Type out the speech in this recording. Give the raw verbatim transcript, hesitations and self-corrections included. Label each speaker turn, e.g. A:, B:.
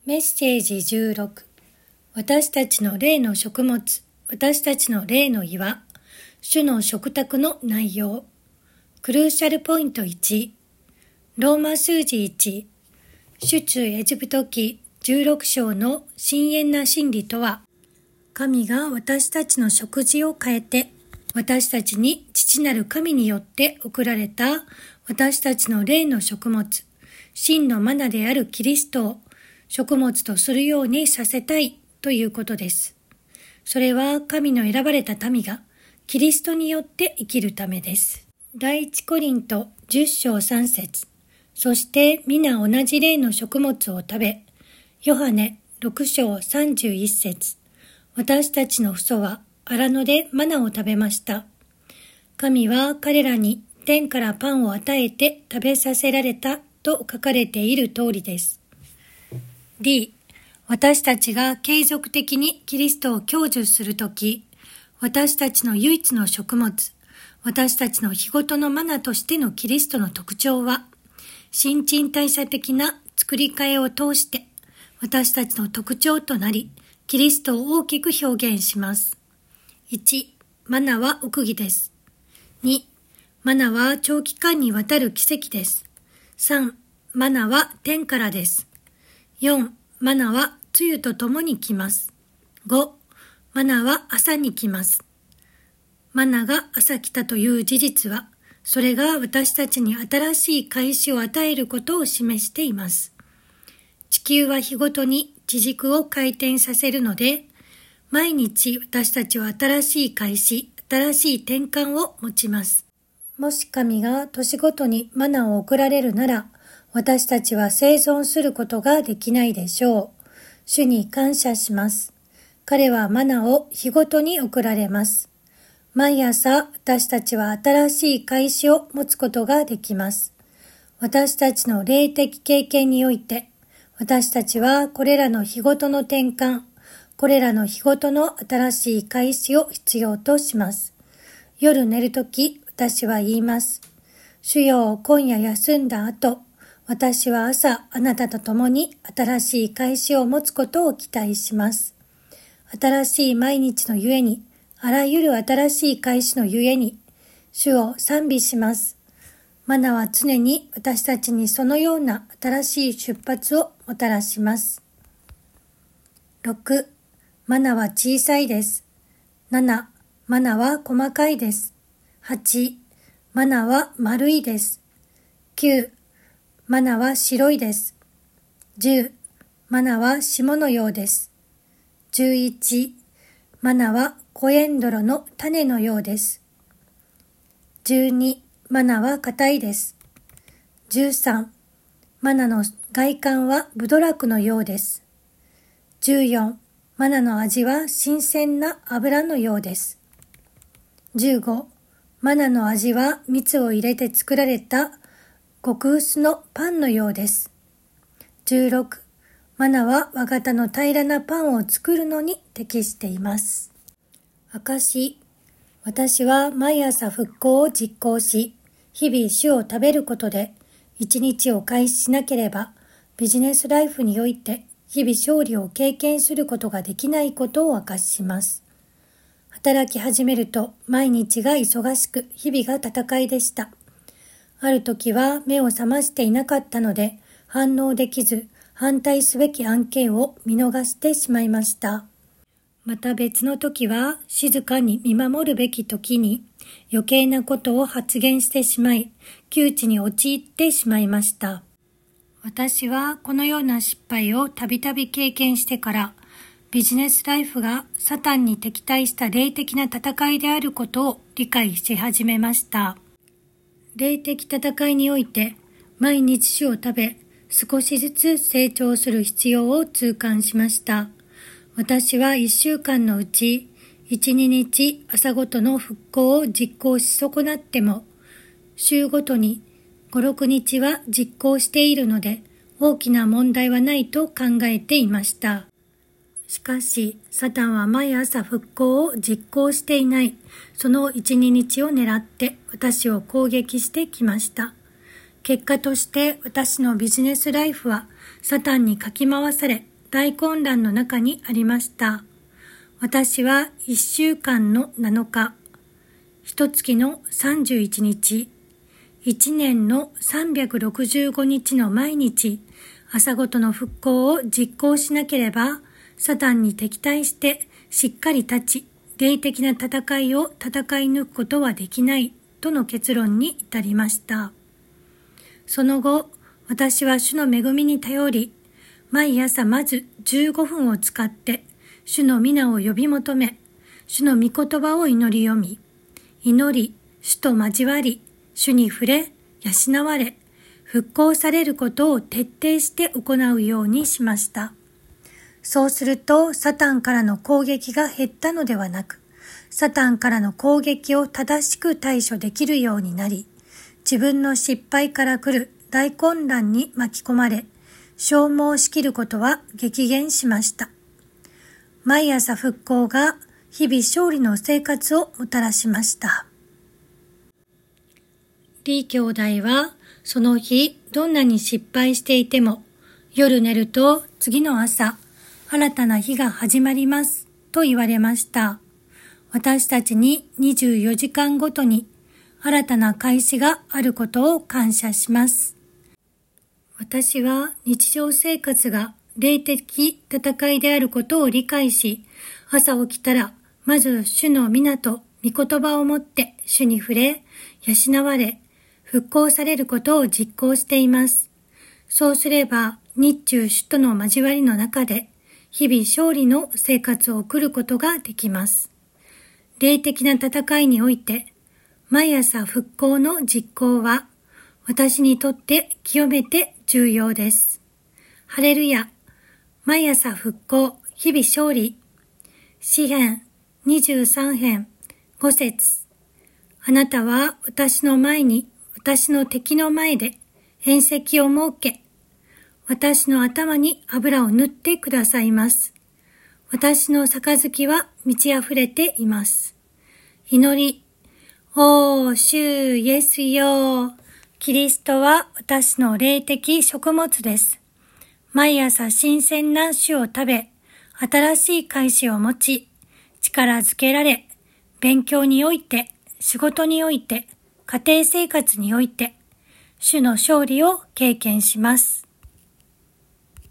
A: メッセージじゅうろく。私たちの霊の食物、私たちの霊の岩、主の食卓の内容。クルーシャルポイントいち。ローマ数字いち。出エジプト記じゅうろく章の深遠な真理とは、神が私たちの食事を変えて、私たちに父なる神によって送られた私たちの霊の食物、真のマナであるキリストを食物とするようにさせたいということです。それは神の選ばれた民がキリストによって生きるためです。第一コリントじゅっ章さん節。そして皆同じ霊の食物を食べ、ヨハネろく章さんじゅういち節。私たちの父祖は荒野でマナを食べました。神は彼らに天からパンを与えて食べさせられたと書かれている通りです。D、私たちが継続的にキリストを享受するとき、私たちの唯一の食物、私たちの日ごとのマナとしてのキリストの特徴は、新陳代謝的な作り替えを通して、私たちの特徴となり、キリストを大きく表現します。いち、マナは奥義です。に、マナは長期間にわたる奇跡です。さん、マナは天からです。よん、マナは露雨とともに来ます。ご、マナは朝に来ます。マナが朝来たという事実は、それが私たちに新しい開始を与えることを示しています。地球は日ごとに地軸を回転させるので、毎日私たちは新しい開始、新しい転換を持ちます。もし神が年ごとにマナを送られるなら、私たちは生存することができないでしょう。主に感謝します。彼はマナを日ごとに送られます。毎朝私たちは新しい開始を持つことができます。私たちの霊的経験において、私たちはこれらの日ごとの転換、これらの日ごとの新しい開始を必要とします。夜寝るとき、私は言います。主よ、今夜休んだ後、私は朝あなたと共に新しい開始を持つことを期待します。新しい毎日のゆえに、あらゆる新しい開始のゆえに、主を賛美します。マナは常に私たちにそのような新しい出発をもたらします。ろく、マナは小さいです。なな、マナは細かいです。はち、マナは丸いです。きゅう、マナは白いです。じゅう、マナは霜のようです。じゅういち、マナはコエンドロの種のようです。じゅうに、マナは硬いです。じゅうさん、マナの外観はブドラクのようです。じゅうよん、マナの味は新鮮な油のようです。じゅうご、マナの味は蜜を入れて作られた極薄のパンのようです。じゅうろく、マナは和型の平らなパンを作るのに適しています。証、私は毎朝復興を実行し、日々主を食べることで一日を開始しなければビジネスライフにおいて日々勝利を経験することができないことを明かします。働き始めると毎日が忙しく日々が戦いでした。ある時は目を覚ましていなかったので反応できず反対すべき案件を見逃してしまいました。また別の時は静かに見守るべき時に余計なことを発言してしまい窮地に陥ってしまいました。私はこのような失敗をたびたび経験してからビジネスライフがサタンに敵対した霊的な戦いであることを理解し始めました。霊的戦いにおいて毎日主を食べ少しずつ成長する必要を痛感しました。私は一週間のうち一、二日朝ごとの復興を実行し損なっても週ごとに五、六日は実行しているので大きな問題はないと考えていました。しかし、サタンは毎朝復興を実行していない、その一、二日を狙って私を攻撃してきました。結果として私のビジネスライフはサタンにかき回され、 大混乱の中にありました。私はいっしゅうかんのなのか、いちがつのさんじゅういちにち、いちねんのさんびゃくろくじゅうごにちの毎日、朝ごとの復興を実行しなければ、サタンに敵対してしっかり立ち、霊的な戦いを戦い抜くことはできないとの結論に至りました。その後、私は主の恵みに頼り、毎朝まずじゅうごふんを使って、主の皆を呼び求め、主の御言葉を祈り読み、祈り、主と交わり、主に触れ、養われ、復興されることを徹底して行うようにしました。そうすると、サタンからの攻撃が減ったのではなく、サタンからの攻撃を正しく対処できるようになり、自分の失敗から来る大混乱に巻き込まれ、消耗しきることは激減しました。毎朝復興が日々勝利の生活をもたらしました。リー兄弟はその日どんなに失敗していても、夜寝ると次の朝、新たな日が始まりますと言われました。私たちににじゅうよじかんごとに新たな開始があることを感謝します。私は日常生活が霊的戦いであることを理解し、朝起きたらまず主の皆と御言葉を持って主に触れ、養われ、復興されることを実行しています。そうすれば日中主との交わりの中で日々勝利の生活を送ることができます。霊的な戦いにおいて、毎朝復興の実行は私にとって極めて重要です。ハレルヤ、毎朝復興、日々勝利。詩編にじゅうさん編ご節。あなたは私の前に、私の敵の前で縁石を設け、私の頭に油を塗ってくださいます。私の杯は満ち溢れています。祈り、おー、主イエスよ。キリストは私の霊的食物です。毎朝新鮮な種を食べ、新しい開始を持ち、力づけられ、勉強において、仕事において、家庭生活において、主の勝利を経験します。